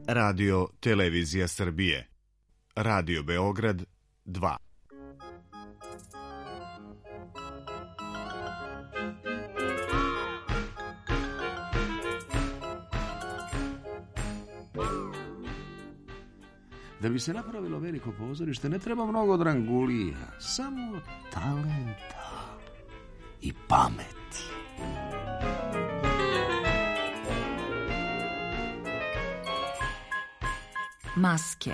Radio Televizija Srbije. Radio Beograd 2. Da bi se napravilo veliko pozorište ne treba mnogo drangulija, samo talenta i pameti. Maske.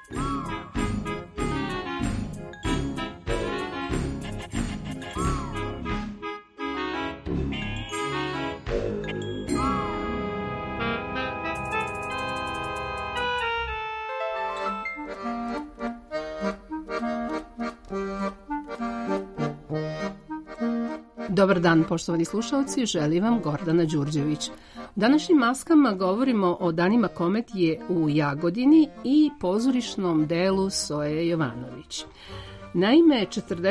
Dobar dan, poštovani slušalci, želi vam Gordana Đurđević. U današnjim maskama govorimo o danima komedije u Jagodini i pozorišnom delu Soje Jovanović. Naime,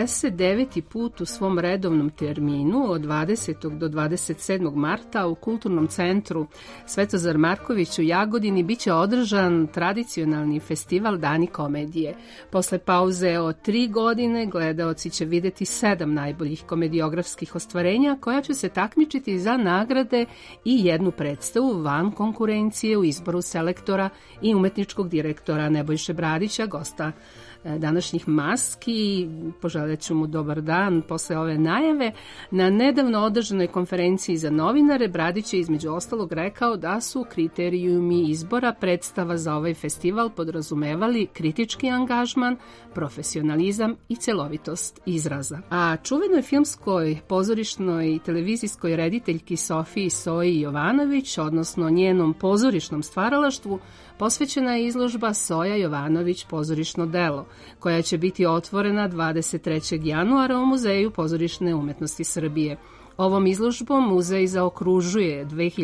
49. put u svom redovnom terminu od 20. do 27. marta u Kulturnom centru Svetozar Marković u Jagodini biće održan tradicionalni festival Dani komedije. Posle pauze od 3 godine gledaoci će videti 7 najboljih komediografskih ostvarenja koja će se takmičiti za nagrade i jednu predstavu van konkurencije u izboru selektora i umetničkog direktora Nebojše Bradića, gosta današnjih maski. Poželjet ću mu dobar dan posle ove najave. Na nedavno održanoj konferenciji za novinare Bradić je između ostalog rekao da su kriterijumi izbora predstava za ovaj festival podrazumevali kritički angažman, profesionalizam i celovitost izraza. A čuvenoj filmskoj, pozorišnoj i televizijskoj rediteljki Sofiji Soji Jovanović, odnosno njenom pozorišnom stvaralaštvu, posvećena je izložba Soja Jovanović pozorišno delo, koja će biti otvorena 23. januara u Muzeju pozorišne umetnosti Srbije. Ovom izložbom muzej zaokružuje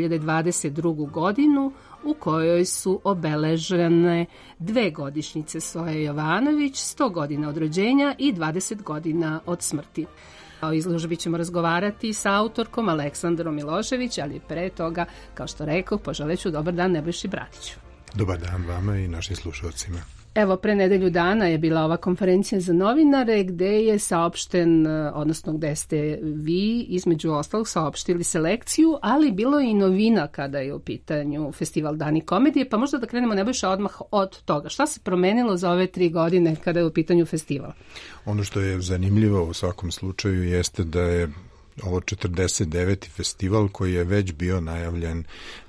2022. godinu u kojoj su obeležene 2 godišnjice Soje Jovanović, 100 godina od rođenja i 20 godina od smrti. O izložbi ćemo razgovarati sa autorkom Aleksandrom Milošević, ali pre toga, kao što rekao, poželeću dobar dan Nebojši Bradiću. Dobar dan vama i našim slušalcima. Evo, pre nedelju dana je bila ova konferencija za novinare gde je saopšten, odnosno gde ste vi između ostalog saopštili selekciju, ali bilo je i novina kada je u pitanju festival Dani komedije, pa možda da krenemo Nebojša odmah od toga. Šta se promenilo za ove 3 godine kada je u pitanju festival? Ono što je zanimljivo u svakom slučaju jeste da je ovo 49. festival koji je već bio najavljen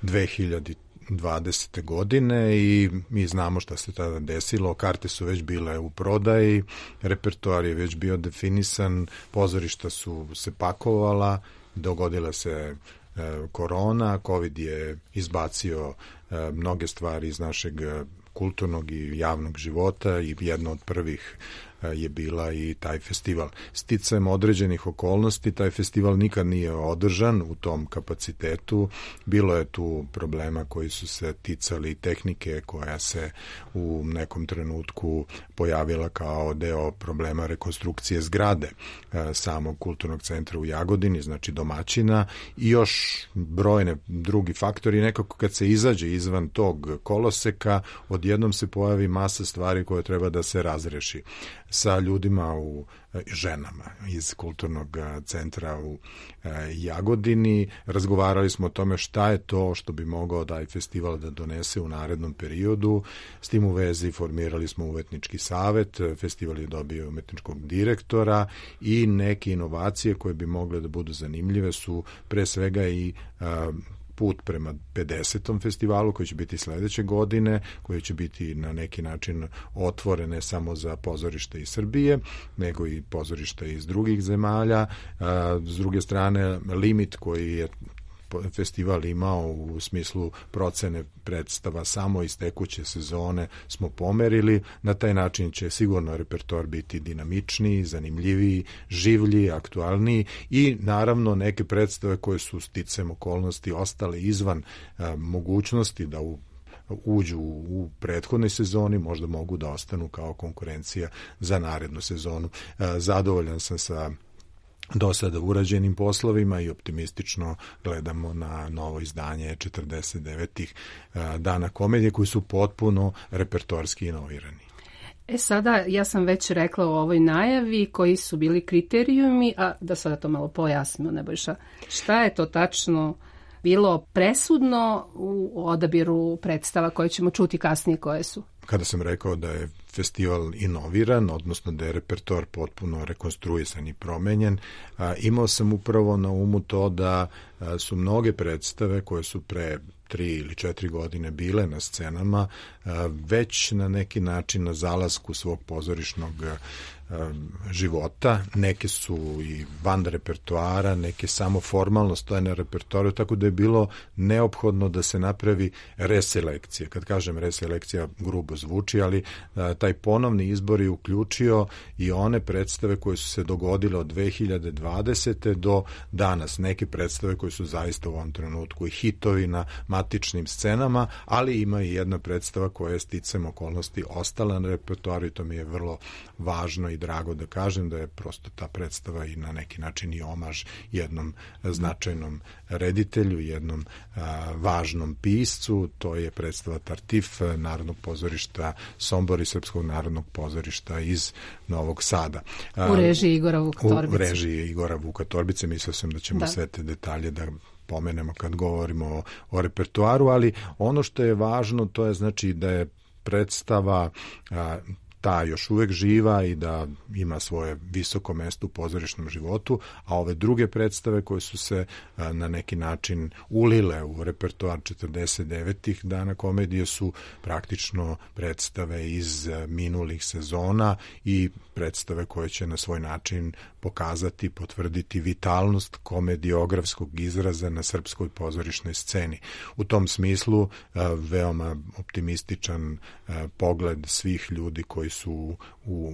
2020. godine i mi znamo šta se tada desilo, karte su već bile u prodaji, repertoar je već bio definisan, pozorišta su se pakovala, dogodila se korona, COVID je izbacio mnoge stvari iz našeg kulturnog i javnog života i jedno od prvih je bila i taj festival. Sticajem određenih okolnosti, taj festival nikad nije održan u tom kapacitetu. Bilo je tu problema koji su se ticali tehnike koja se u nekom trenutku pojavila kao deo problema rekonstrukcije zgrade samog kulturnog centra u Jagodini, znači domaćina, i još brojne drugi faktori. Nekako kad se izađe izvan tog koloseka, odjednom se pojavi masa stvari koje treba da se razreši sa ljudima ženama iz kulturnog centra u Jagodini. Razgovarali smo o tome šta je to što bi mogao taj festival da donese u narednom periodu. S tim u vezi formirali smo umetnički savet, festival je dobio umetničkog direktora i neke inovacije koje bi mogle da budu zanimljive su pre svega i put prema 50. festivalu koji će biti sledeće godine, koji će biti na neki način otvoren ne samo za pozorište iz Srbije, nego i pozorište iz drugih zemalja. S druge strane, limit koji je festival imao u smislu procene predstava samo iz tekuće sezone smo pomerili. Na taj način će sigurno repertoar biti dinamičniji, zanimljiviji, življi, aktualniji i naravno neke predstave koje su sticajem okolnosti ostale izvan mogućnosti da uđu u prethodnoj sezoni, možda mogu da ostanu kao konkurencija za narednu sezonu. Zadovoljan sam sa do sada urađenim poslovima i optimistično gledamo na novo izdanje 49. Dana komedije koji su potpuno repertoarski inovirani. Sada, ja sam već rekla u ovoj najavi koji su bili kriterijumi, a da sada to malo pojasnimo, Nebojša. Šta je to tačno bilo presudno u odabiru predstava koje ćemo čuti kasnije koje su? Kada sam rekao da je festival inoviran, odnosno da je repertoar potpuno rekonstruisan i promenjen, imao sam upravo na umu to da su mnoge predstave koje su pre 3 ili 4 godine bile na scenama već na neki način na zalasku svog pozorišnog života, neke su i van repertoara, neke samo formalno stoje na repertoaru, tako da je bilo neophodno da se napravi reselekcija. Kad kažem reselekcija, grubo zvuči, ali taj ponovni izbor je uključio i one predstave koje su se dogodile od 2020. do danas. Neke predstave koje su zaista u ovom trenutku i hitovi na matičnim scenama, ali ima i jedna predstava koja je sticajem okolnosti ostala na repertoaru i to mi je vrlo važno i drago da kažem da je prosto ta predstava i na neki način i omaž jednom značajnom reditelju, jednom važnom piscu. To je predstava Tartif Narodnog pozorišta Sombor i Srpskog narodnog pozorišta iz Novog Sada. U režiji Igora Vuka-Torbice. U režiji Igora Vuka-Torbice. Mislio sam da ćemo sve te detalje da pomenemo kad govorimo o repertoaru, ali ono što je važno to je znači da je predstava ta još uvek živa i da ima svoje visoko mesto u pozorišnom životu, a ove druge predstave koje su se na neki način ulile u repertoar 49. Dana komedije su praktično predstave iz minulih sezona i predstave koje će na svoj način pokazati, potvrditi vitalnost komediografskog izraza na srpskoj pozorišnoj sceni. U tom smislu veoma optimističan pogled svih ljudi koji su u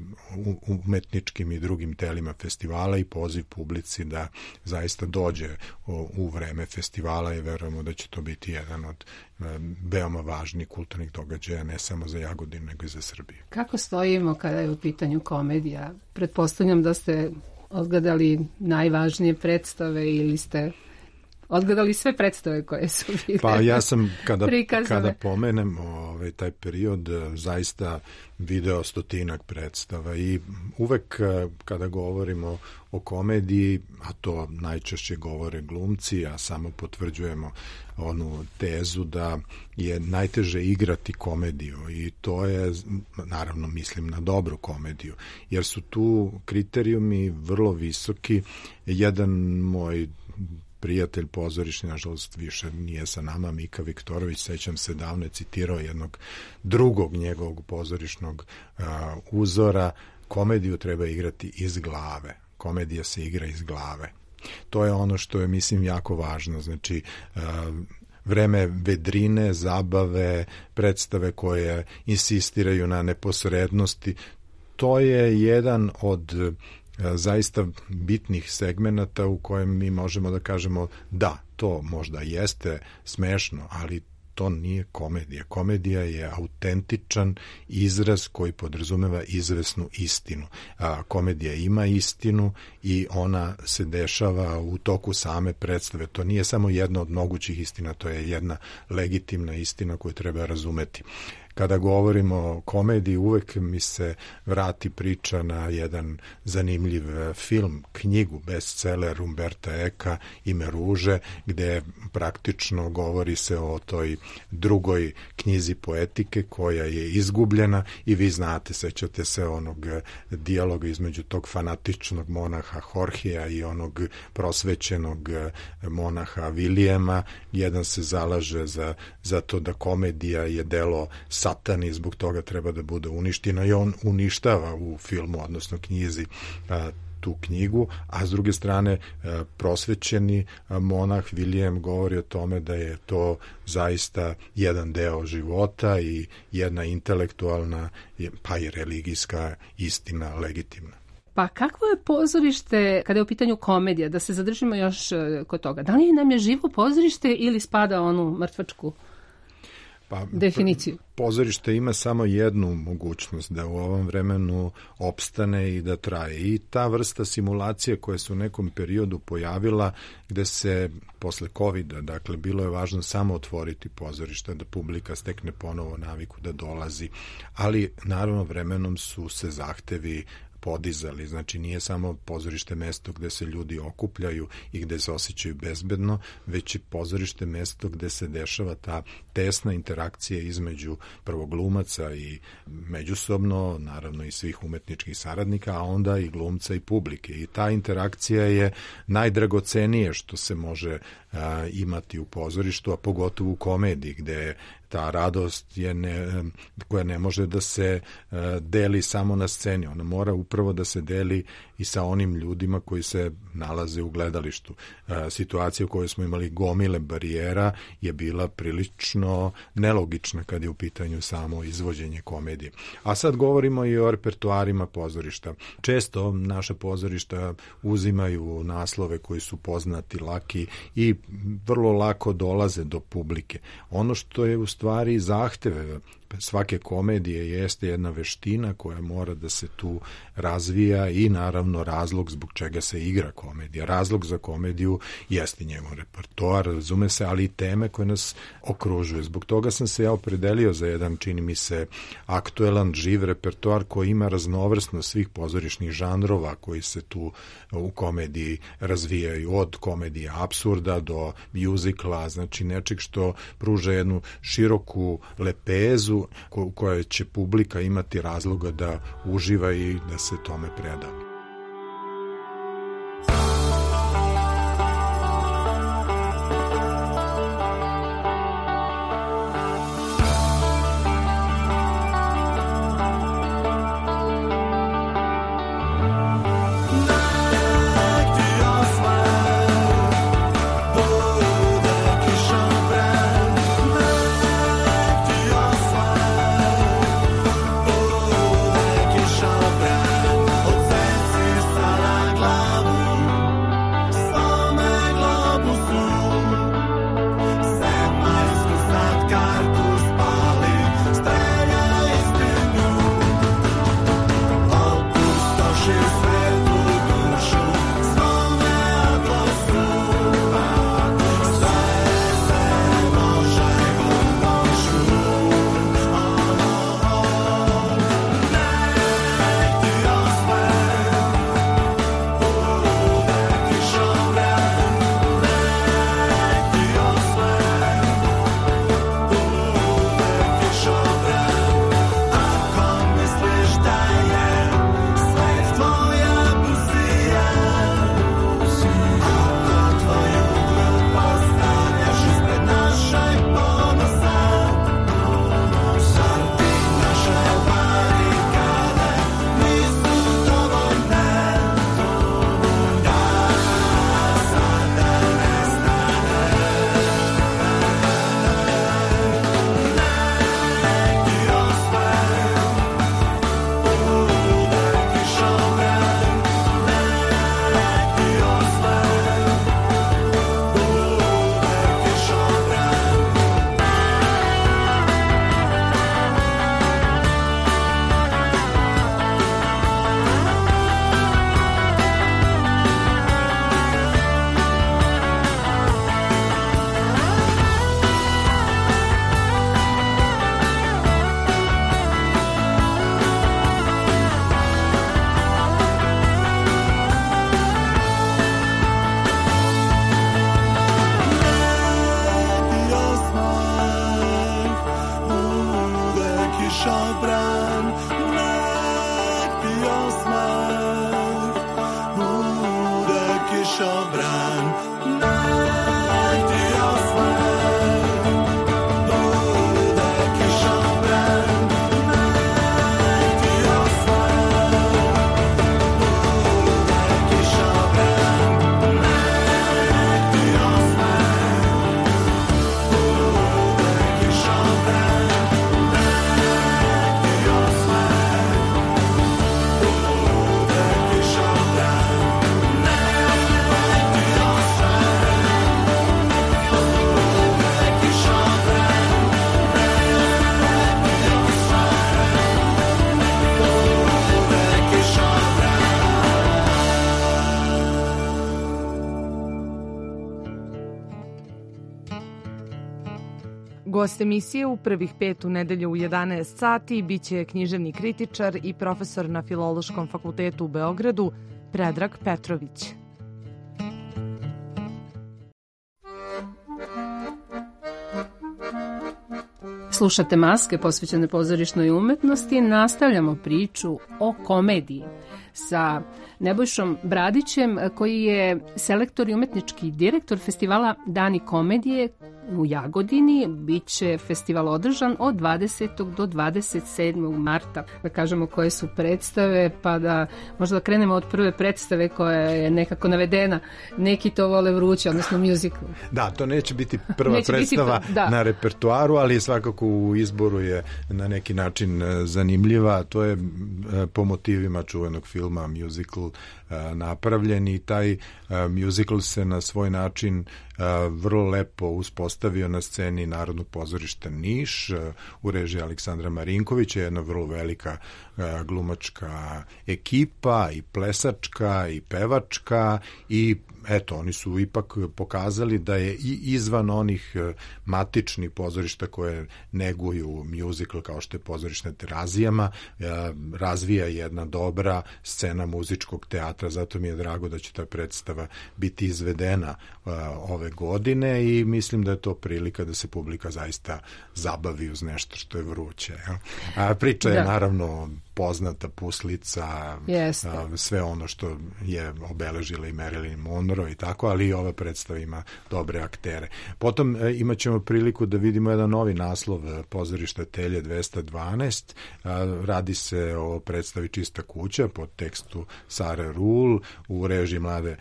umetničkim i drugim telima festivala i poziv publici da zaista dođe u vreme festivala i verujemo da će to biti jedan od veoma važnih kulturnih događaja, ne samo za Jagodinu, nego i za Srbiju. Kako stojimo kada je u pitanju komedija? Pretpostavljam da ste odgledali najvažnije predstave ili ste odgledali sve predstave koje su bile. Pa ja sam kada pomenem taj period zaista video 100-ak predstava i uvek kada govorimo o komediji, a to najčešće govore glumci, a samo potvrđujemo onu tezu da je najteže igrati komediju i to je, naravno mislim na dobru komediju, jer su tu kriterijumi vrlo visoki. Jedan moj prijatelj pozorišni, nažalost više nije sa nama, Mika Viktorović, sećam se davno je citirao jednog drugog njegovog pozorišnog uzora, komediju treba igrati iz glave. Komedija se igra iz glave. To je ono što je, mislim, jako važno. Znači, vreme vedrine, zabave, predstave koje insistiraju na neposrednosti, to je jedan od zaista bitnih segmenata u kojem mi možemo da kažemo da, to možda jeste smešno, ali to nije komedija. Komedija je autentičan izraz koji podrazumeva izvesnu istinu. Komedija ima istinu i ona se dešava u toku same predstave. To nije samo jedna od mogućih istina, to je jedna legitimna istina koju treba razumeti. Kada govorimo o komediji, uvek mi se vrati priča na jedan zanimljiv film, knjigu, bestseller Umberta Eka, Ime ruže, gde praktično govori se o toj drugoj knjizi poetike koja je izgubljena i vi znate, sećate se onog dijaloga između tog fanatičnog monaha Jorgea i onog prosvećenog monaha Vilijema. Jedan se zalaže za to da komedija je delo satani, zbog toga treba da bude uništena i on uništava u filmu, odnosno knjizi, tu knjigu, a s druge strane prosvećeni monah Vilijem govori o tome da je to zaista jedan deo života i jedna intelektualna pa i religijska istina legitimna. Pa kakvo je pozorište kada je u pitanju komedija, da se zadržimo još kod toga? Da li nam je živo pozorište ili spada onu mrtvačku definiciju? Pozorište ima samo jednu mogućnost, da u ovom vremenu opstane i da traje. I ta vrsta simulacije koja se u nekom periodu pojavila, gde se posle COVID-a, dakle, bilo je važno samo otvoriti pozorište, da publika stekne ponovo naviku da dolazi, ali naravno vremenom su se zahtevi podizali, znači nije samo pozorište mesto gde se ljudi okupljaju i gde se osjećaju bezbedno, već i pozorište mesto gde se dešava ta tesna interakcija između prvo glumaca i međusobno, naravno i svih umetničkih saradnika, a onda i glumca i publike. I ta interakcija je najdragocenije što se može imati u pozorištu, a pogotovo u komediji, gde ta radost je koja ne može da se deli samo na sceni. Ona mora upravo da se deli i sa onim ljudima koji se nalaze u gledalištu. Situacija u kojoj smo imali gomile barijera je bila prilično nelogična kad je u pitanju samo izvođenje komedije. A sad govorimo i o repertoarima pozorišta. Često naša pozorišta uzimaju naslove koji su poznati, laki i vrlo lako dolaze do publike. Ono što je u stvari zahteve svake komedije jeste jedna veština koja mora da se tu razvija i naravno razlog zbog čega se igra komedija. Razlog za komediju jeste njegov repertoar, razume se, ali i teme koje nas okružuju. Zbog toga sam se ja opredelio za jedan, čini mi se, aktuelan, živ repertoar koji ima raznovrsnost svih pozorišnih žanrova koji se tu u komediji razvijaju, od komedije apsurda do mjuzikla, znači nečeg što pruža jednu široku lepezu u kojoj će publika imati razloga da uživa i da se tome preda. Gost emisije u prvih 5 u nedelju u 11 sati biće književni kritičar i profesor na Filološkom fakultetu u Beogradu Predrag Petrović. Slušate Maske posvećene pozorišnoj umetnosti. Nastavljamo priču o komediji sa Nebojšom Bradićem, koji je selektor i umetnički direktor festivala Dani komedije u Jagodini. Biće festival održan od 20. do 27. marta. Da kažemo koje su predstave, pa da možda krenemo od prve predstave koja je nekako navedena. Neki to vole vruće, odnosno musical. Da, to neće biti prva predstava na repertoaru, ali svakako u izboru je na neki način zanimljiva. To je po motivima čuvenog filma musical napravljen i taj musical se na svoj način vrlo lepo uspostavio na sceni Narodnog pozorišta Niš u režiji Aleksandra Marinkovića, jedna vrlo velika glumačka ekipa i plesačka i pevačka i eto, oni su ipak pokazali da je i izvan onih matičnih pozorišta koje neguju musical kao što je pozorište na Terazijama, razvija jedna dobra scena muzičkog teatra, zato mi je drago da će ta predstava biti izvedena ove godine i mislim da je to prilika da se publika zaista zabavi uz nešto što je vruće. A priča je naravno poznata, Puslica, sve ono što je obeležila i Marilyn Monroe i tako, ali i ova predstava ima dobre aktere. Potom imat ćemo priliku da vidimo jedan novi naslov pozorišta Telje 212. Radi se o predstavi Čista kuća po tekstu Sare Rul u režiji mlade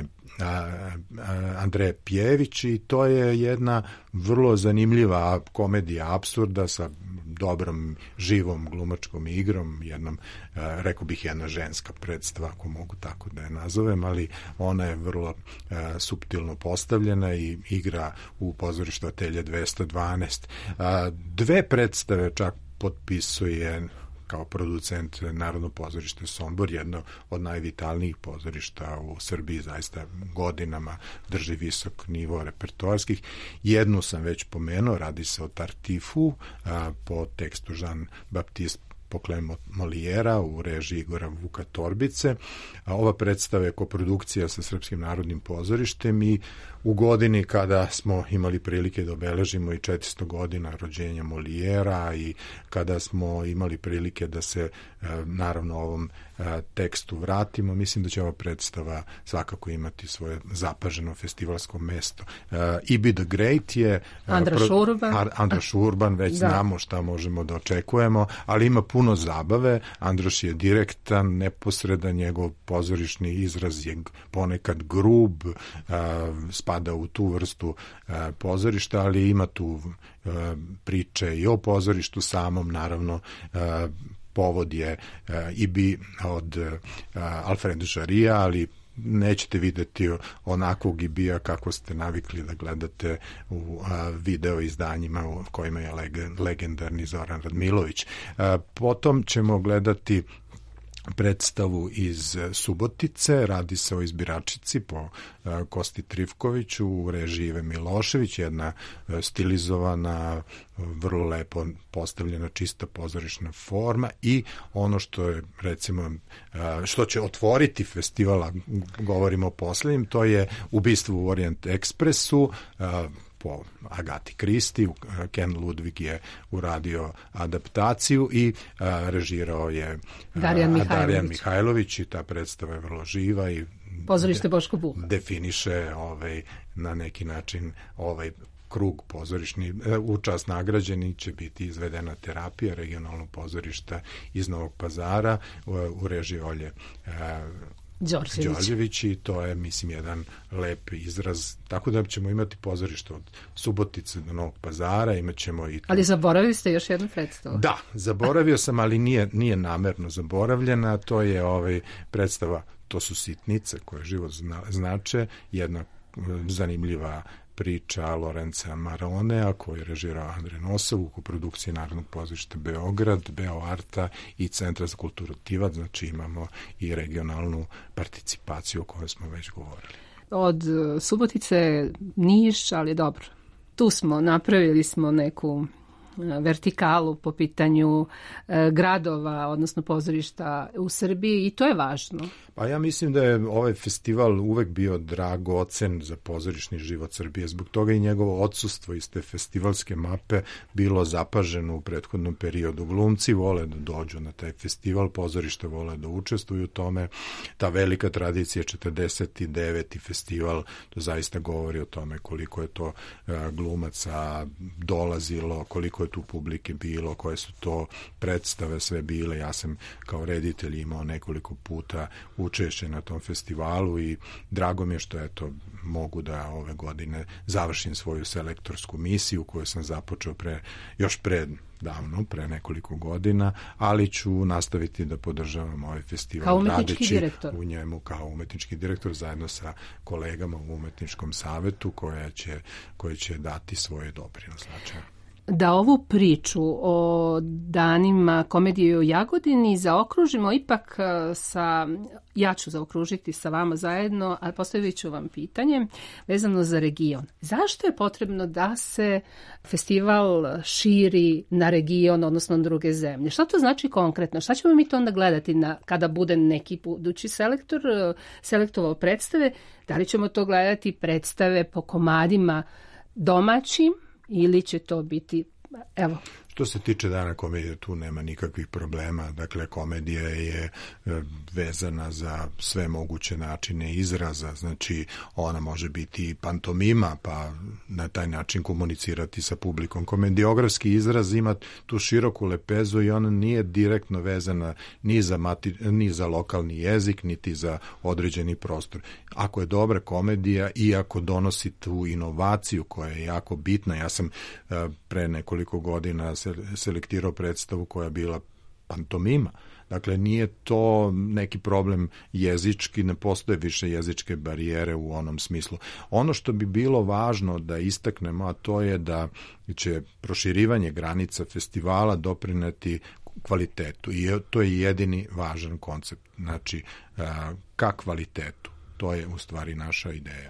Andreje Pjević i to je jedna vrlo zanimljiva komedija apsurda sa dobrom živom glumačkom igrom, jednom, rekao bih, jedna ženska predstava, ako mogu tako da je nazovem, ali ona je vrlo suptilno postavljena i igra u pozorištu Atelje 212. Dve predstave čak potpisuje kao producent Narodno pozorište Sombor, jedno od najvitalnijih pozorišta u Srbiji, zaista godinama drži visok nivo repertoarskih. Jednu sam već pomenuo, radi se o Tartifu po tekstu Jean-Baptiste Poklen Molijera u režiji Igora Vuka Torbice. Ova predstava je koprodukcija sa Srpskim narodnim pozorištem i u godini kada smo imali prilike da obeležimo i 400 godina rođenja Molijera i kada smo imali prilike da se naravno ovom tekstu vratimo, mislim da će ova predstava svakako imati svoje zapaženo festivalsko mesto. Ibi the Great je Andraš Urban, već znamo šta možemo da očekujemo, ali ima puno zabave. Andraš je direktan, neposredan, njegov pozorišni izraz je ponekad grub, spada u tu vrstu pozorišta, ali ima tu priče i o pozorištu samom, naravno. Povod je Ibi od Alfreda Žarija, ali nećete videti onakvog Ibija kako ste navikli da gledate u video izdanjima u kojima je legendarni Zoran Radmilović. Potom ćemo gledati predstavu iz Subotice, radi se o Izbiračici po Kosti Trifkoviću u režiji Ive Milošević, jedna stilizovana, vrlo lepo postavljena, čista pozorišna forma i ono što je, recimo, što će otvoriti festivala, govorimo o poslednjem, to je Ubistvo u Orient Ekspresu, po Agati Kristi. Ken Ludvig je uradio adaptaciju i režirao je Darijan Mihajlović i ta predstava je vrlo živa i pozorište Boško Buha definiše na neki način krug pozorišni. U čast nagrađeni će biti izvedena terapija regionalnog pozorišta iz Novog Pazara u režiji Olje Đorđević i to je, mislim, jedan lep izraz. Tako da ćemo imati pozorište od Subotice do Novog Pazara, imat ćemo i... Ali zaboravili ste još jednu predstavu. Da, zaboravio sam, ali nije namerno zaboravljena. To je predstava, to su Sitnice koje život znače, jedna zanimljiva priča Lorenza Maronea koji je režirao Andrej Nosov u koprodukciji Narodnog pozorišta Beograd, Beoarta i Centra za kulturu Tivat, znači imamo i regionalnu participaciju o kojoj smo već govorili. Od Subotice Niš, ali dobro. Tu smo, napravili smo neku vertikalu po pitanju gradova, odnosno pozorišta u Srbiji i to je važno. Pa ja mislim da je ovaj festival uvek bio dragocen za pozorišni život Srbije. Zbog toga i njegovo odsustvo iz te festivalske mape bilo zapaženo u prethodnom periodu. Glumci vole da dođu na taj festival, pozorište vole da učestvuju u tome. Ta velika tradicija, 49. festival, to zaista govori o tome koliko je to glumaca dolazilo, koliko je tu publike bilo, koje su to predstave sve bile. Ja sam kao reditelj imao nekoliko puta učešće na tom festivalu i drago mi je što mogu da ove godine završim svoju selektorsku misiju koju sam započeo još pre nekoliko godina, ali ću nastaviti da podržavam ovaj festival. Kao umetnički direktor? U njemu kao umetnički direktor zajedno sa kolegama u umetničkom savetu koje će dati svoje doprinos značaje. Da ovu priču o danima komedije u Jagodini zaokružimo ipak ja ću zaokružiti sa vama zajedno, a postavit ću vam pitanje vezano za region. Zašto je potrebno da se festival širi na region, odnosno na druge zemlje? Šta to znači konkretno? Šta ćemo mi to onda gledati kada bude neki budući selektor selektovao predstave? Da li ćemo to gledati predstave po komadima domaćim ili će to biti, evo. Što se tiče dana komedije, tu nema nikakvih problema. Dakle, komedija je vezana za sve moguće načine izraza. Znači, ona može biti pantomima, pa na taj način komunicirati sa publikom. Komediografski izraz ima tu široku lepezu i ona nije direktno vezana ni za lokalni jezik, niti za određeni prostor. Ako je dobra komedija i ako donosi tu inovaciju koja je jako bitna, ja sam pre nekoliko godina selektirao predstavu koja je bila pantomima. Dakle, nije to neki problem jezički, ne postoje više jezičke barijere u onom smislu. Ono što bi bilo važno da istaknemo, a to je da će proširivanje granica festivala doprineti kvalitetu i to je jedini važan koncept. Znači, ka kvalitetu. To je u stvari naša ideja.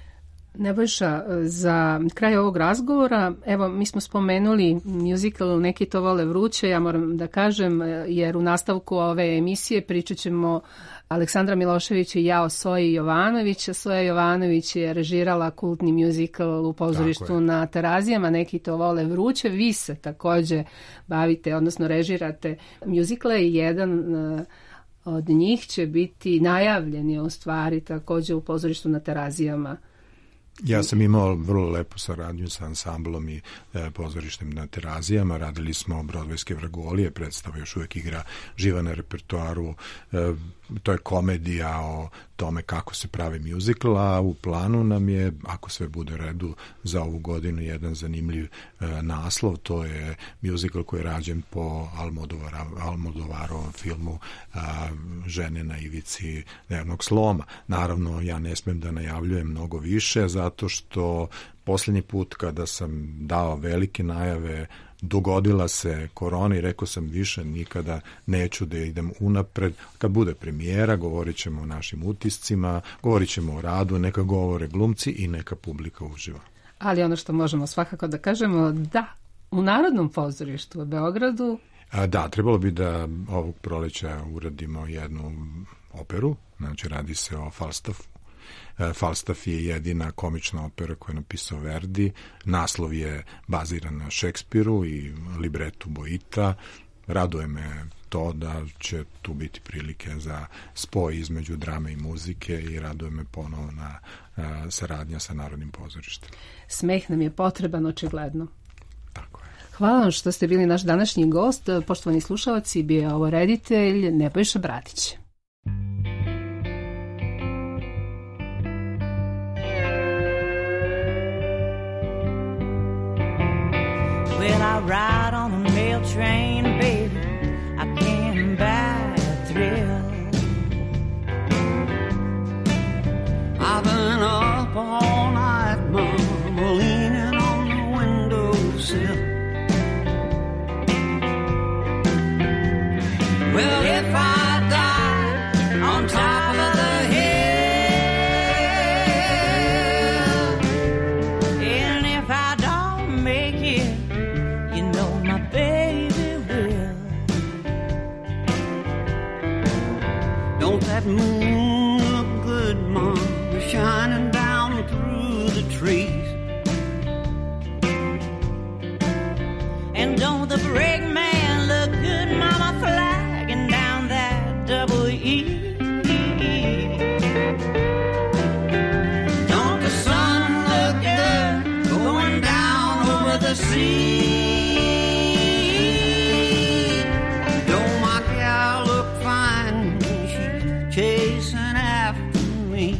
Nebojša, za kraj ovog razgovora, evo, mi smo spomenuli musical Neki to vole vruće, ja moram da kažem, jer u nastavku ove emisije pričat ćemo Aleksandra Milošević i ja o Soji Jovanović. Soja Jovanović je režirala kultni musical u pozorištu na Terazijama, Neki to vole vruće. Vi se takođe bavite, odnosno režirate musicale i jedan od njih će biti najavljen je u stvari takođe u pozorištu na Terazijama. Ja sam imao vrlo lepu saradnju sa ansamblom i pozorištem na Terazijama. Radili smo Brodvejske vragolije, predstava još uvijek igra živa na repertoaru. To je komedija o tome kako se pravi musical, a u planu nam je, ako sve bude redu, za ovu godinu jedan zanimljiv naslov. To je musical koji je rađen po Almodovarovom filmu Žene na ivici nervnog sloma. Naravno, ja ne smem da najavljujem mnogo više, zato što posljednji put kada sam dao velike najave, dogodila se korona i rekao sam više nikada neću da idem unapred. Kad bude premijera, govorit ćemo o našim utiscima, govorit ćemo o radu, neka govore glumci i neka publika uživa. Ali ono što možemo svakako da kažemo, da, u Narodnom pozorištu u Beogradu... Da, trebalo bi da ovog proleća uradimo jednu operu, znači radi se o Falstaffu. Falstaff je jedina komična opera koju je napisao Verdi. Naslov je baziran na Šekspiru i libretu Boita. Raduje me to da će tu biti prilike za spoj između drame i muzike i raduje me ponovo na saradnja sa Narodnim pozorištem. Smeh nam je potreban, očigledno. Tako je. Hvala vam što ste bili naš današnji gost. Poštovani slušalci, bio je ovo reditelj Nebojša Bratić. When I ride on a mail train, baby, I can't buy a thrill. I've been up all night, mama, leaning on the windowsill. Well, if I die on top of the hill, and if I die that moon look good, Mom, shining down through the trees. And don't the brake man look good, Mama, flagging down that double E? Don't the sun look good going down over the sea? Don't my gal look fine? She's chasing after me.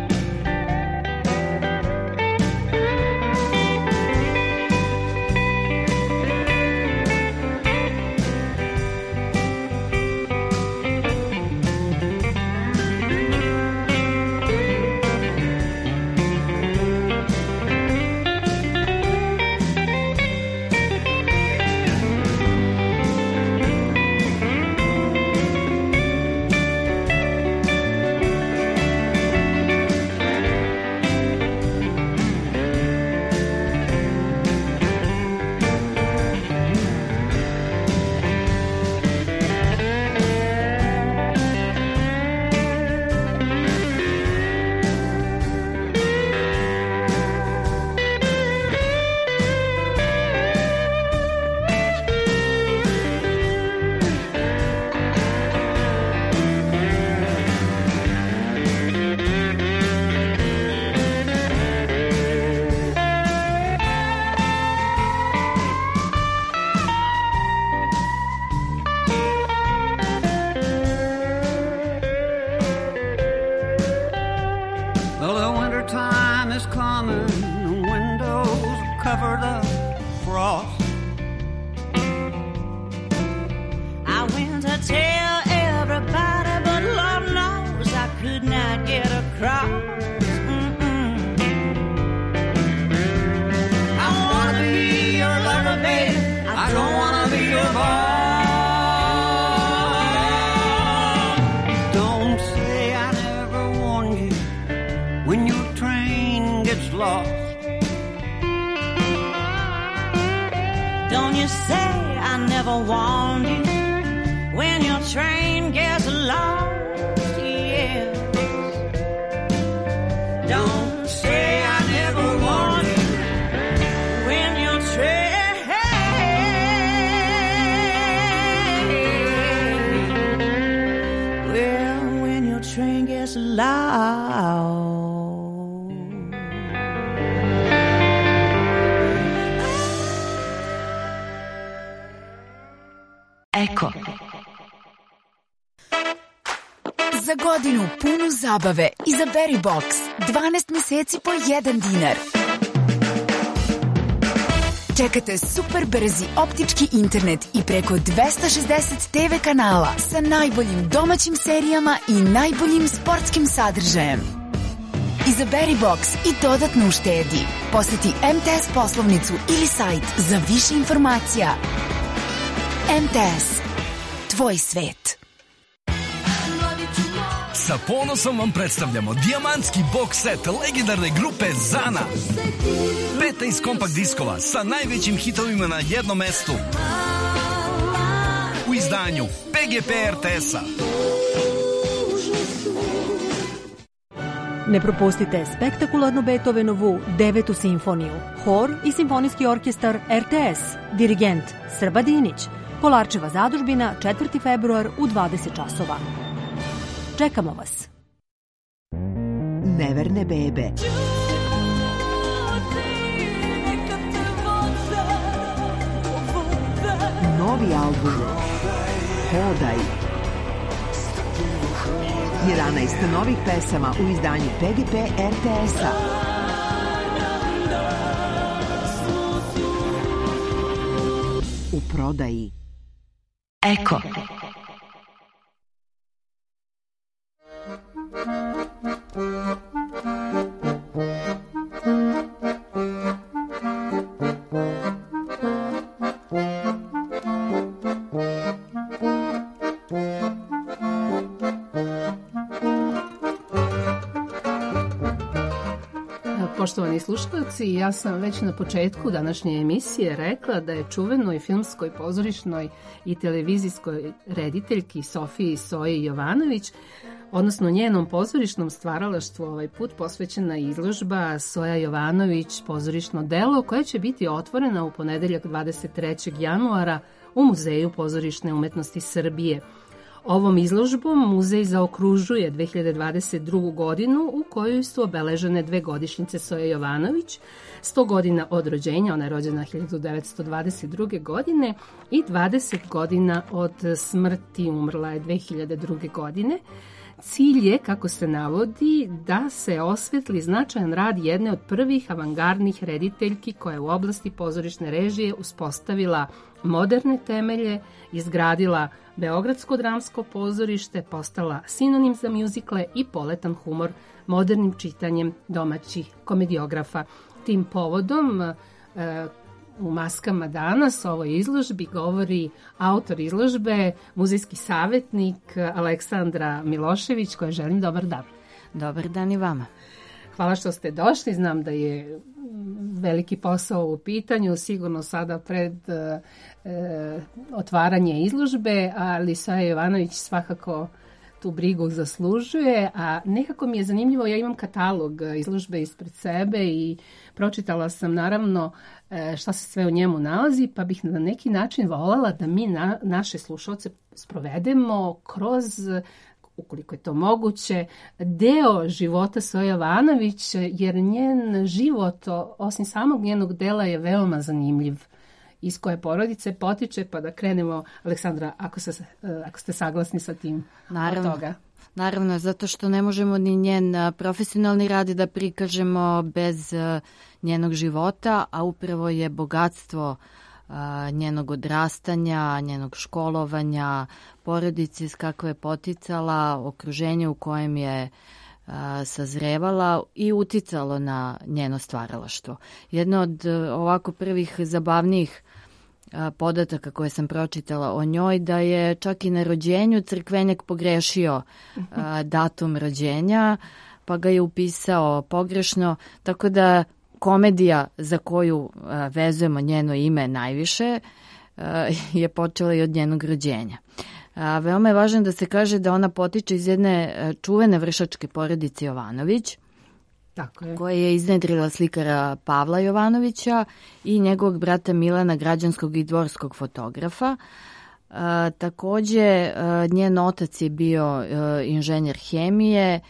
Well, the winter time is coming, the windows are covered up frost. I went to tell everybody, but Lord knows I could not get across. I wanna be your lover, baby. I don't wanna be your boss. Don't say I never warned you when your train gets lost. Don't you say I never warned you when your train gets lost, yes. Don't say I never warned you when your train, well, when your train gets lost. Eko. Za godinu punu zabave izaberi Box. 12 meseci po $1. Čekate super brzi optički internet i preko 260 TV kanala sa najboljim domaćim serijama i najboljim sportskim sadržajem. Izaberi Box i dodatno uštedi. Poseti MTS poslovnicu ili sajt za više informacija. MTS. Tvoj svet. Sa ponosom vam predstavljamo dijamantski box set legendarne grupe Zana. 15 kompakt diskova sa najvećim hitovima na jednom mestu. U izdanju PGP RTS-a. Ne propustite spektakularnu Beethovenovu 9. simfoniju, hor i simfonijski orkestar RTS, dirigent Srba Dinić, Kolarčeva zadužbina, 4. februar u 20 časova. Čekamo vas. Neverne bebe. Novi album Hodaj. 11 novih pesama u izdanju PGP RTS-a. U prodaji. Eko. Poštovani slušalci, ja sam već na početku današnje emisije rekla da je čuvenoj filmskoj, pozorišnoj i televizijskoj rediteljki Sofiji Soji Jovanović, odnosno njenom pozorišnom stvaralaštvu, ovaj put posvećena izložba Soja Jovanović pozorišno delo, koja će biti otvorena u ponedeljak 23. januara u Muzeju pozorišne umetnosti Srbije. Ovom izložbom muzej zaokružuje 2022. godinu u kojoj su obeležene 2 godišnjice Soje Jovanović, 100 godina od rođenja, ona je rođena 1922. godine, i 20 godina od smrti, umrla je 2002. godine. Cilj je, kako se navodi, da se osvetli značajan rad jedne od prvih avangardnih rediteljki koja je u oblasti pozorišne režije uspostavila moderne temelje, izgradila Beogradsko dramsko pozorište, postala sinonim za mjuzikle i poletan humor modernim čitanjem domaćih komediografa. Tim povodom u Maskama danas o ovoj izložbi govori autor izložbe, muzejski savjetnik Aleksandra Milošević, koja želim dobar dan. Dobar dan i vama. Hvala što ste došli, znam da je veliki posao u pitanju, sigurno sada pred otvaranje izložbe, ali Soja Jovanović svakako tu brigu zaslužuje, a nekako mi je zanimljivo, ja imam katalog izložbe ispred sebe i pročitala sam naravno šta se sve u njemu nalazi, pa bih na neki način voljela da mi naše slušalce sprovedemo kroz, ukoliko je to moguće, deo života Soje Jovanović, jer njen život, osim samog njenog dela, je veoma zanimljiv. Iz koje porodice potiče, pa da krenemo, Aleksandra, ako ste saglasni sa tim. Naravno, od toga. Naravno, zato što ne možemo ni njen profesionalni rad da prikažemo bez njenog života, a upravo je bogatstvo njenog odrastanja, njenog školovanja, porodice s kakve je poticala, okruženje u kojem je sazrevala i uticalo na njeno stvaralaštvo. Jedno od ovako prvih zabavnijih podataka koje sam pročitala o njoj, da je čak i na rođenju crkvenjak pogrešio datum rođenja, pa ga je upisao pogrešno, tako da komedija za koju vezujemo njeno ime najviše je počela i od njenog rođenja. Veoma je važno da se kaže da ona potiče iz jedne čuvene vršačke porodice Jovanović, tako je, koja je iznedrila slikara Pavla Jovanovića i njegovog brata Milana, građanskog i dvorskog fotografa. Takođe, njen otac je bio inženjer hemije,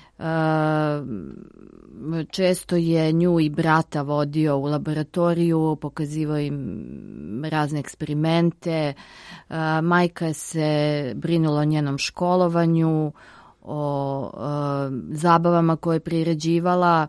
često je nju i brata vodio u laboratoriju, pokazivao im razne eksperimente, majka se brinula o njenom školovanju, o zabavama koje je priređivala.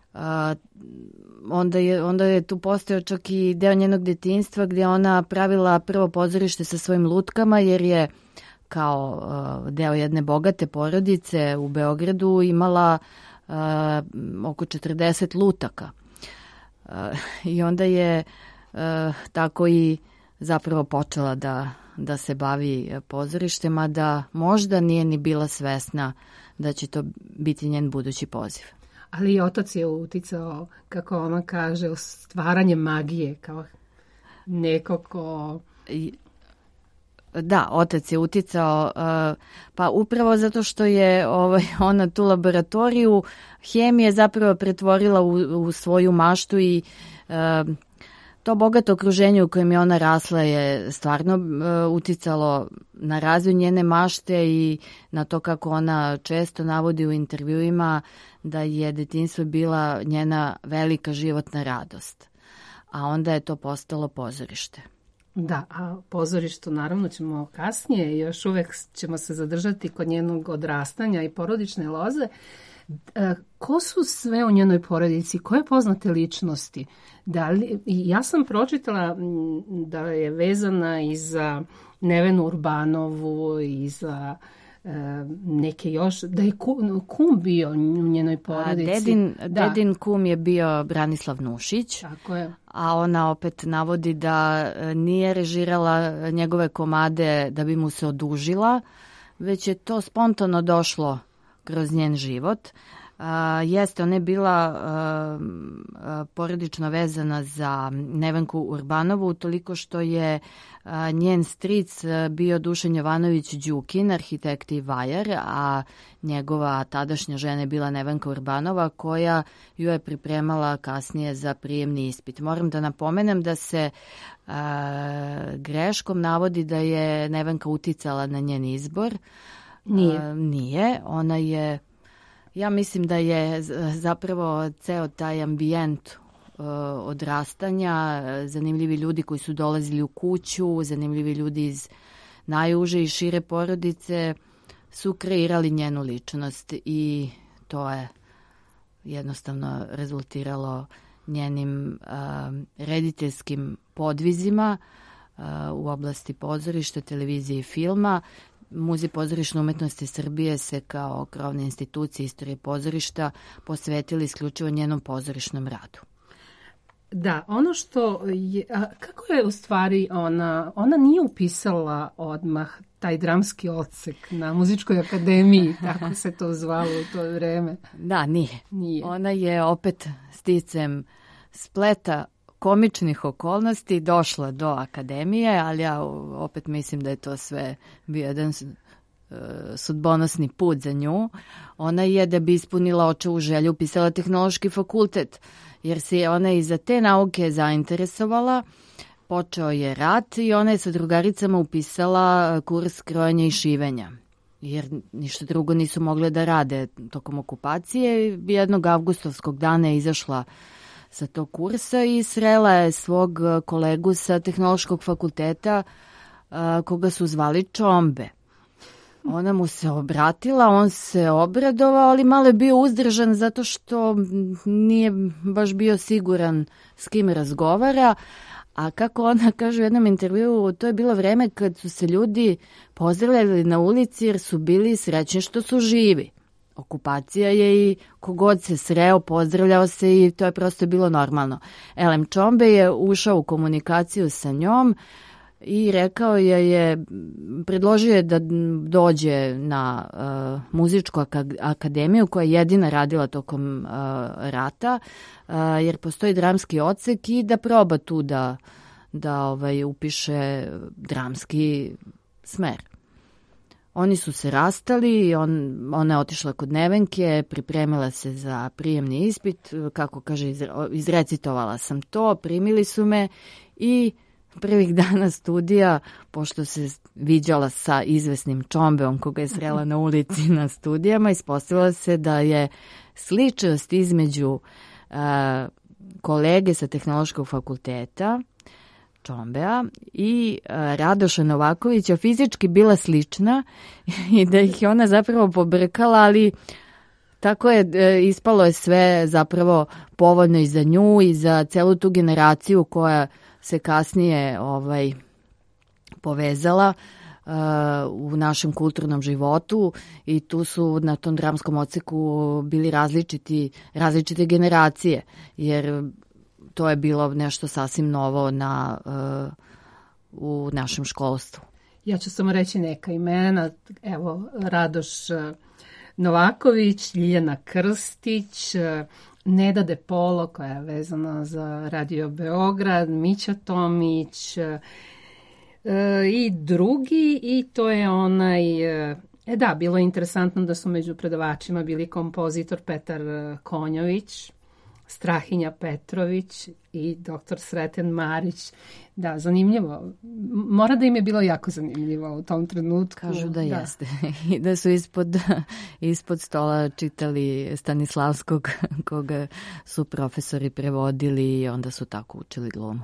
Onda je tu postojao čak i deo njenog detinjstva gdje ona pravila prvo pozorište sa svojim lutkama, jer je kao deo jedne bogate porodice u Beogradu imala oko 40 lutaka. I onda je tako i zapravo počela da se bavi pozorištem, a da možda nije ni bila svesna da će to biti njen budući poziv. Ali i otac je uticao, kako ona kaže, o stvaranje magije, kao neko ko... Da, otac je uticao, pa upravo zato što je ona tu laboratoriju hemije zapravo pretvorila u svoju maštu i to bogato okruženje u kojem je ona rasla je stvarno uticalo na razvoj njene mašte i na to kako ona često navodi u intervjuima da je detinjstvo bila njena velika životna radost, a onda je to postalo pozorište. Da, a pozorištu naravno ćemo kasnije, još uvek ćemo se zadržati kod njenog odrastanja i porodične loze. Ko su sve u njenoj porodici? Koje poznate ličnosti? Ja sam pročitala da je vezana i za Nevenu Urbanovu i za neke još, da je kum bio u njenoj porodici. Dedin kum je bio Branislav Nušić. Tako je. A ona opet navodi da nije režirala njegove komade da bi mu se odužila, već je to spontano došlo kroz njen život. Jeste, ona je bila porodično vezana za Nevenku Urbanovu, toliko što je njen stric bio Dušan Jovanović Đukin, arhitekt i vajar, a njegova tadašnja žena je bila Nevenka Urbanova, koja ju je pripremala kasnije za prijemni ispit. Moram da napomenem da se greškom navodi da je Nevenka uticala na njen izbor. Nije. Ona je, ja mislim da je zapravo ceo taj ambijent odrastanja, zanimljivi ljudi koji su dolazili u kuću, zanimljivi ljudi iz najuže i šire porodice su kreirali njenu ličnost i to je jednostavno rezultiralo njenim rediteljskim podvizima u oblasti pozorišta, televizije i filma. Muzej pozorišne umetnosti Srbije se kao krovne institucije istorije pozorišta posvetili isključivo njenom pozorišnom radu. Da, ono što je, kako je u stvari ona nije upisala odmah taj dramski odsek na Muzičkoj akademiji, tako se to zvalo u to vreme. Da, nije. Ona je opet sticem spleta komičnih okolnosti došla do akademije, ali ja opet mislim da je to sve bio jedan sudbonosni put za nju. Ona je, da bi ispunila očevu želju, upisala Tehnološki fakultet, jer se ona i za te nauke zainteresovala. Počeo je rat i ona je sa drugaricama upisala kurs krojenja i šivenja, jer ništa drugo nisu mogle da rade tokom okupacije. Jednog avgustovskog dana je izašla sa tog kursa i srela je svog kolegu sa Tehnološkog fakulteta koga su zvali Čombe. Ona mu se obratila, on se obradovao, ali malo je bio uzdržan zato što nije baš bio siguran s kim razgovara. A kako ona kaže u jednom intervjuu, to je bilo vreme kad su se ljudi pozdravljali na ulici jer su bili srećni što su živi. Okupacija je i kogod se sreo, pozdravljao se i to je prosto bilo normalno. Elem Čombe je ušao u komunikaciju sa njom i rekao je, predložio je da dođe na Muzičku akademiju koja je jedina radila tokom rata, jer postoji dramski odsek i da proba tu da upiše dramski smer. Oni su se rastali, ona je otišla kod Nevenke, pripremila se za prijemni ispit, kako kaže, izrecitovala sam to, primili su me i prvih dana studija, pošto se viđala sa izvesnim Čombeom koga je srela na ulici na studijama, ispostavila se da je sličnost između kolege sa Tehnološkog fakulteta Čombea i Radoša Novakovića fizički bila slična i da ih je ona zapravo pobrkala, ali tako je, ispalo je sve zapravo povoljno i za nju i za celu tu generaciju koja se kasnije povezala u našem kulturnom životu i tu su na tom dramskom odseku bili različite generacije, jer to je bilo nešto sasvim novo u našem školstvu. Ja ću samo reći neka imena. Evo, Radoš Novaković, Ljiljana Krstić, Neda De Polo koja je vezana za Radio Beograd, Mića Tomić i drugi, i to je onaj... Da, bilo je interesantno da su među predavačima bili kompozitor Petar Konjović, Strahinja Petrović i doktor Sreten Marić. Da, zanimljivo. Mora da im je bilo jako zanimljivo u tom trenutku. Kažu da jeste. I da su ispod stola čitali Stanislavskog, koga su profesori prevodili i onda su tako učili glumu.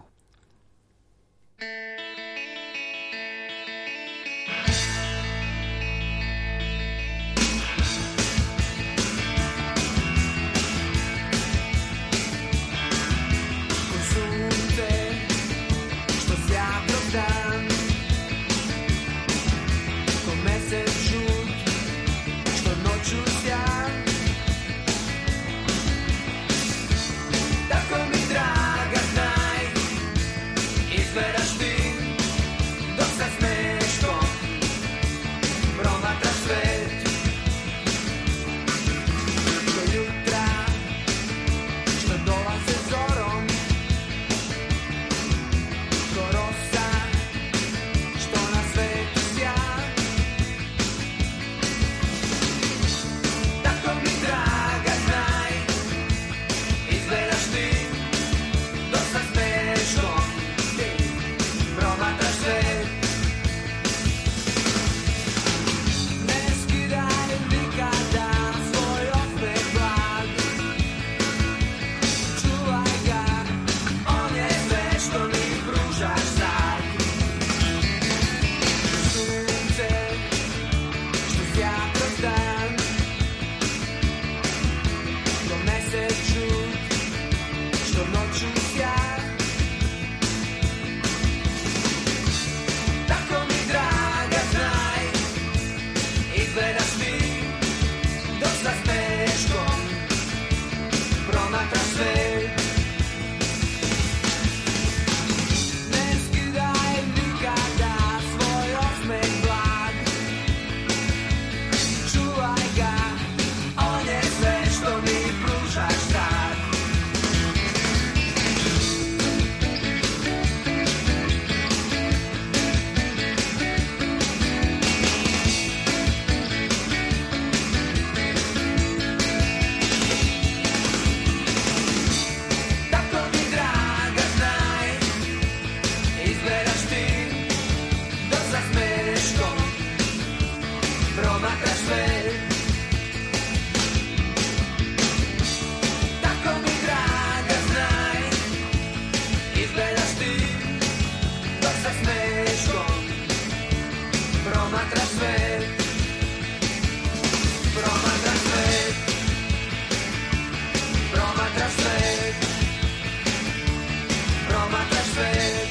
Tako mi draga, znaj promatra svet. Tako mi draga znaj, izgledaš ti dok sa smeškom promatra svet. Promatra svet, promatra svet, promatra svet.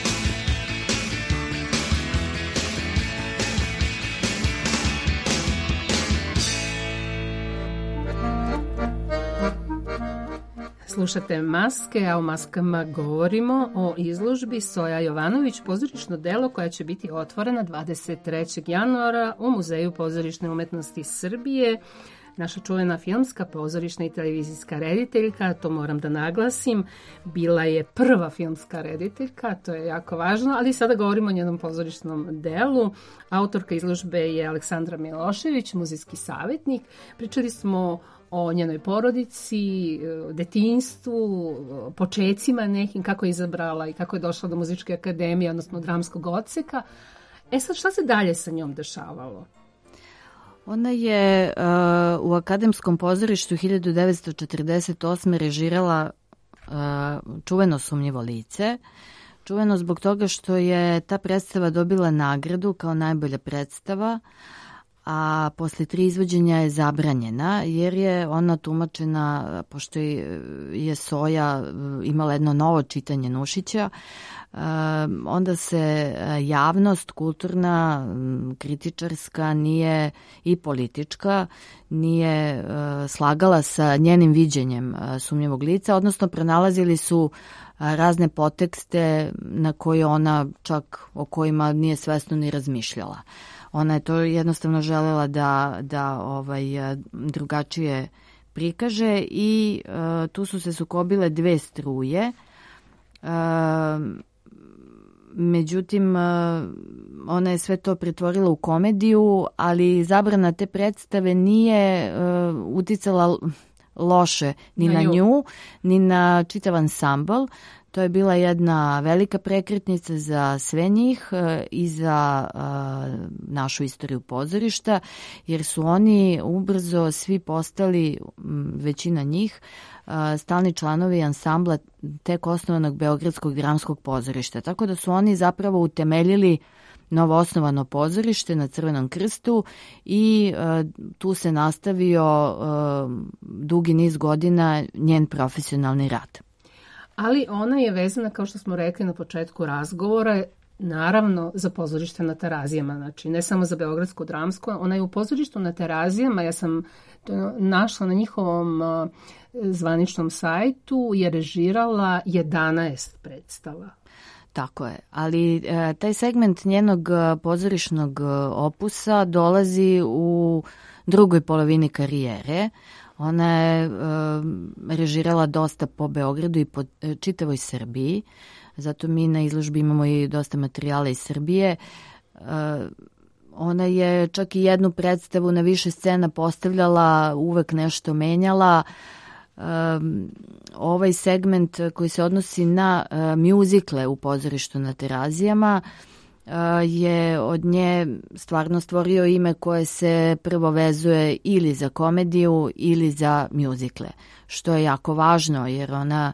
Slušate Maske, a o maskama govorimo o izložbi Soja Jovanović, pozorišno delo koja će biti otvorena 23. januara u Muzeju pozorišne umetnosti Srbije. Naša čuvena filmska, pozorišna i televizijska rediteljka, to moram da naglasim, bila je prva filmska rediteljka, to je jako važno, ali sada govorimo o njenom pozorišnom delu. Autorka izložbe je Aleksandra Milošević, muzejski savjetnik. Pričali smo o njenoj porodici, detinjstvu, počecima nekim, kako je izabrala i kako je došla do muzičke akademije, odnosno dramskog odseka. Sad, šta se dalje sa njom dešavalo? Ona je u Akademskom pozorištu 1948. režirala čuveno Sumnjivo lice. Čuveno zbog toga što je ta predstava dobila nagradu kao najbolja predstava, a posle 3 izvođenja je zabranjena jer je ona tumačena, pošto je Soja imala jedno novo čitanje Nušića, onda se javnost kulturna, kritičarska nije i politička nije slagala sa njenim viđenjem Sumnjivog lica, odnosno pronalazili su razne podtekste na koje ona čak o kojima nije svesno ni razmišljala. Ona je to jednostavno želela da drugačije prikaže i tu su se sukobile 2 struje. Međutim, ona je sve to pretvorila u komediju, ali zabrana te predstave nije uticala loše ni na nju, ni na čitav ansambl. To je bila jedna velika prekretnica za sve njih i za našu istoriju pozorišta, jer su oni ubrzo svi postali, većina njih, stalni članovi ansambla tek osnovanog Beogradskog dramskog pozorišta. Tako da su oni zapravo utemeljili novoosnovano pozorište na Crvenom krstu i tu se nastavio dugi niz godina njen profesionalni rad. Ali ona je vezana, kao što smo rekli na početku razgovora, naravno za pozorište na Terazijama, znači ne samo za Beogradsko dramsko, ona je u pozorištu na Terazijama, ja sam to našla na njihovom zvaničnom sajtu, je režirala 11 predstava. Tako je, ali taj segment njenog pozorišnog opusa dolazi u drugoj polovini karijere. Ona je režirala dosta po Beogradu i po čitavoj Srbiji, zato mi na izložbi imamo i dosta materijala iz Srbije. Ona je čak i jednu predstavu na više scena postavljala, uvek nešto menjala. Ovaj segment koji se odnosi na mjuzikle u pozorištu na Terazijama je od nje stvarno stvorio ime koje se prvo vezuje ili za komediju ili za mjuzikle, što je jako važno jer ona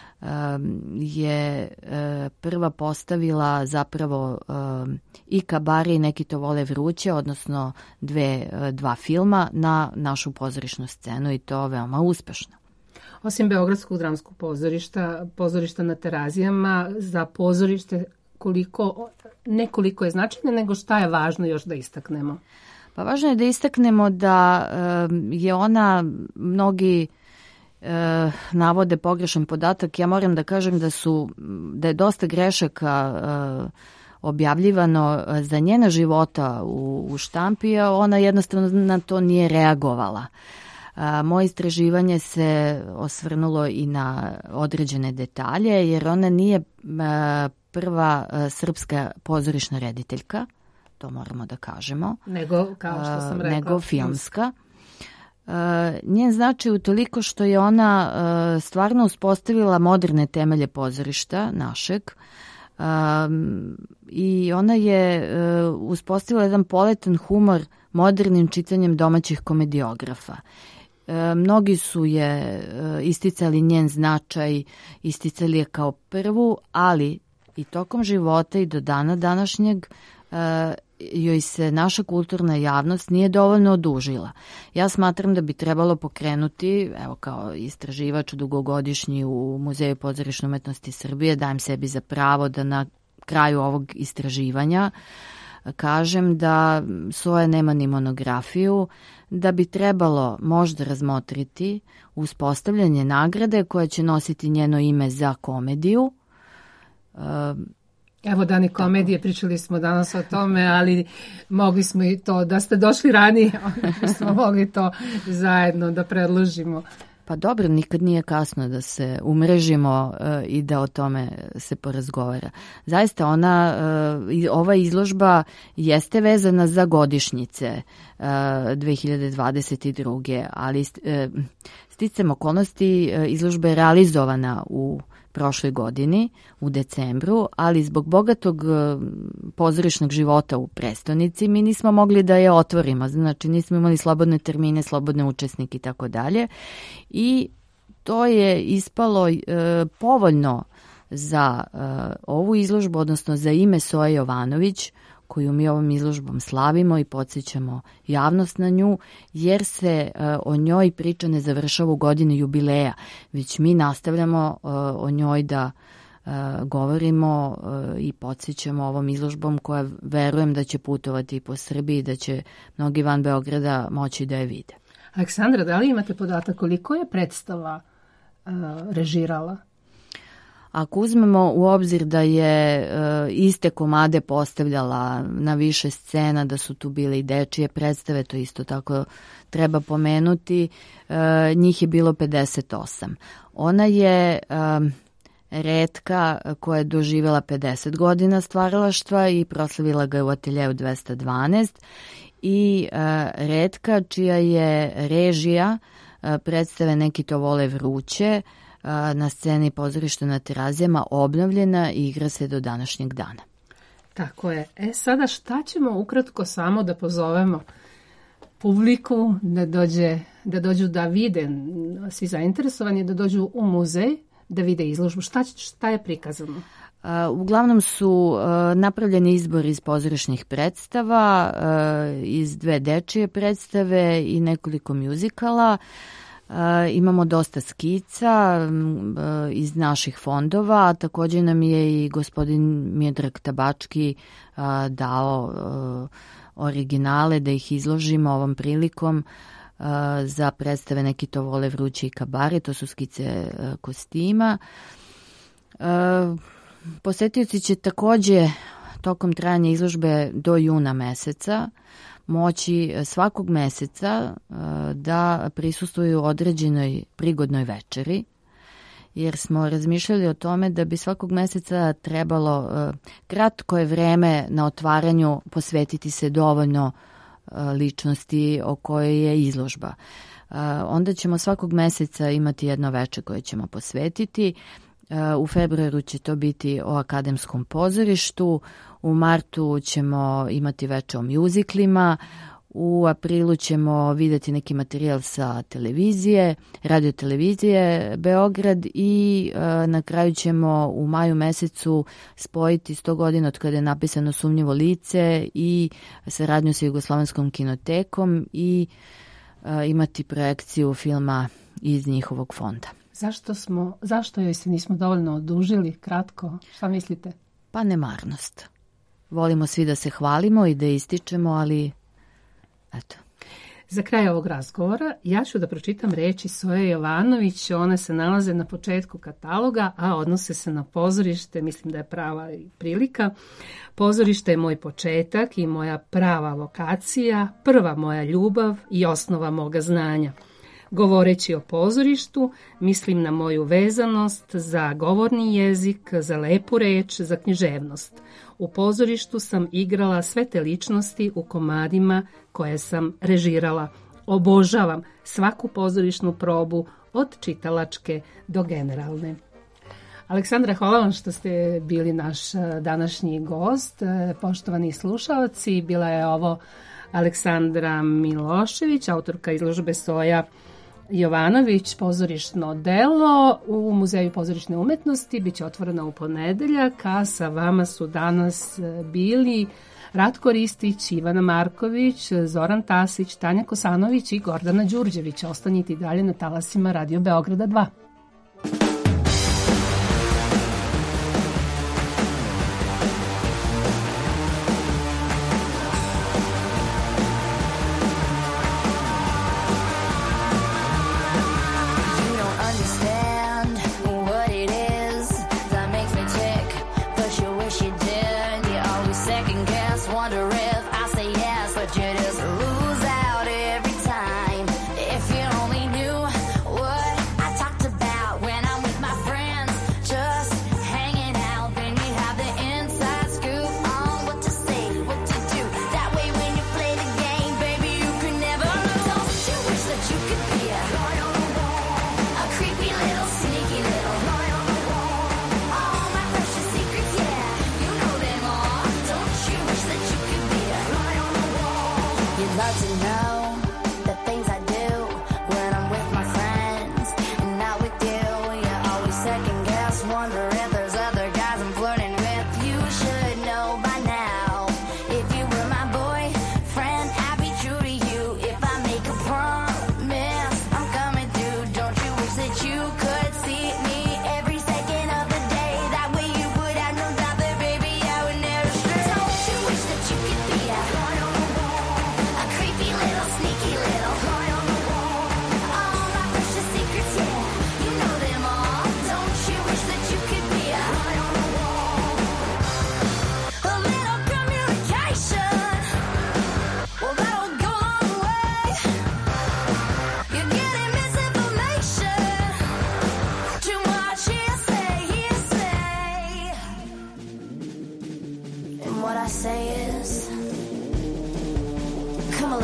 je prva postavila zapravo i Kabare i Neki to vole vruće, odnosno dva filma na našu pozorišnu scenu i to veoma uspešno. Osim Beogradskog dramskog pozorišta na Terazijama, za pozorište ne koliko je značajno, nego šta je važno još da istaknemo? Pa važno je da istaknemo da je ona, mnogi navode pogrešan podatak, ja moram da kažem da je dosta grešaka objavljivano za njena života u štampi, a ona jednostavno na to nije reagovala. Moje istraživanje se osvrnulo i na određene detalje, jer ona nije prva srpska pozorišna rediteljka, to moramo da kažemo. Nego, kao što sam rekla, nego filmska. Njen značaj utoliko što je ona stvarno uspostavila moderne temelje pozorišta našeg i ona je uspostavila jedan poletan humor modernim čitanjem domaćih komediografa. Mnogi su je isticali njen značaj, isticali je kao prvu, ali i tokom života i do dana današnjeg joj se naša kulturna javnost nije dovoljno odužila. Ja smatram da bi trebalo pokrenuti, evo kao istraživač dugogodišnji u Muzeju pozorišne umetnosti Srbije, dajem sebi za pravo da na kraju ovog istraživanja kažem da SOE nema ni monografiju, da bi trebalo možda razmotriti uspostavljanje nagrade koja će nositi njeno ime za komediju. Evo dani komedije, pričali smo danas o tome, ali mogli smo i to, da ste došli ranije, onda smo mogli to zajedno da predložimo. Pa dobro, nikad nije kasno da se umrežimo i da o tome se porazgovara. Zaista ova izložba jeste vezana za godišnjice 2022. ali sticam okolnosti izložba je realizovana u prošloj godini, u decembru, ali zbog bogatog pozorišnog života u prestonici mi nismo mogli da je otvorimo, znači nismo imali slobodne termine, slobodne učesnike i tako dalje. I to je ispalo povoljno za ovu izložbu, odnosno za ime SOE Jovanović, koju mi ovom izložbom slavimo i podsjećamo javnost na nju, jer se o njoj priča ne završava u godini jubileja, već mi nastavljamo o njoj da govorimo i podsjećamo ovom izložbom koja verujem da će putovati po Srbiji, da će mnogi van Beograda moći da je vide. Aleksandra, da li imate podatak koliko je predstava režirala? Ako uzmemo u obzir da je iste komade postavljala na više scena, da su tu bile i dečije predstave, to isto tako treba pomenuti, njih je bilo 58. Ona je retka koja je doživjela 50 godina stvaralaštva i proslavila ga je u Ateljevu 212 i retka čija je režija predstave Neki to vole vruće na sceni pozorišta na Terazijama obnovljena i igra se do današnjeg dana. Tako je. Sada šta ćemo ukratko samo da pozovemo publiku da dođu da vide, svi zainteresovani da dođu u muzej, da vide izložbu. Šta je prikazano? Uglavnom su napravljeni izbor iz pozorišnih predstava, iz 2 dečije predstave i nekoliko mjuzikala. Imamo dosta skica iz naših fondova, a također nam je i gospodin Miodrag Tabački dao originale da ih izložimo ovom prilikom za predstave Neki to vole vruće i kabare, to su skice kostima. Posetioci će također tokom trajanja izložbe do juna meseca moći svakog meseca da prisustvuju određenoj prigodnoj večeri, jer smo razmišljali o tome da bi svakog meseca trebalo kratko je vreme na otvaranju posvetiti se dovoljno ličnosti o kojoj je izložba. Onda ćemo svakog meseca imati jedno veče koje ćemo posvetiti. U februaru će to biti o akademskom pozorištu, u martu ćemo imati veče o mjuziklima, u aprilu ćemo vidjeti neki materijal sa televizije, radio televizije Beograd i na kraju ćemo u maju mesecu spojiti 100 godina od kada je napisano Sumnjivo lice i saradnju sa Jugoslovenskom kinotekom i imati projekciju filma iz njihovog fonda. Zašto joj se nismo dovoljno odužili? Kratko, šta mislite? Pa nemarnost. Volimo svi da se hvalimo i da ističemo, ali eto. Za kraj ovog razgovora ja ću da pročitam reči SOE Jovanović. One se nalaze na početku kataloga, a odnose se na pozorište. Mislim da je prava prilika. Pozorište je moj početak i moja prava vokacija, prva moja ljubav i osnova moga znanja. Govoreći o pozorištu, mislim na moju vezanost za govorni jezik, za lepu reč, za književnost. U pozorištu sam igrala sve te ličnosti u komadima koje sam režirala. Obožavam svaku pozorišnu probu od čitalačke do generalne. Aleksandra, hvala vam što ste bili naš današnji gost. Poštovani slušaoci, bila je ovo Aleksandra Milošević, autorka izložbe Soja Jovanović, pozorišno delo u Muzeju pozorišne umetnosti, biće otvorena u ponedeljak, a sa vama su danas bili Ratko Ristić, Ivana Marković, Zoran Tasić, Tanja Kosanović i Gordana Đurđević. Ostanite i dalje na talasima Radio Beograda 2.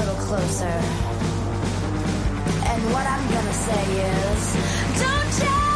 Closer. And what I'm gonna say is, don't you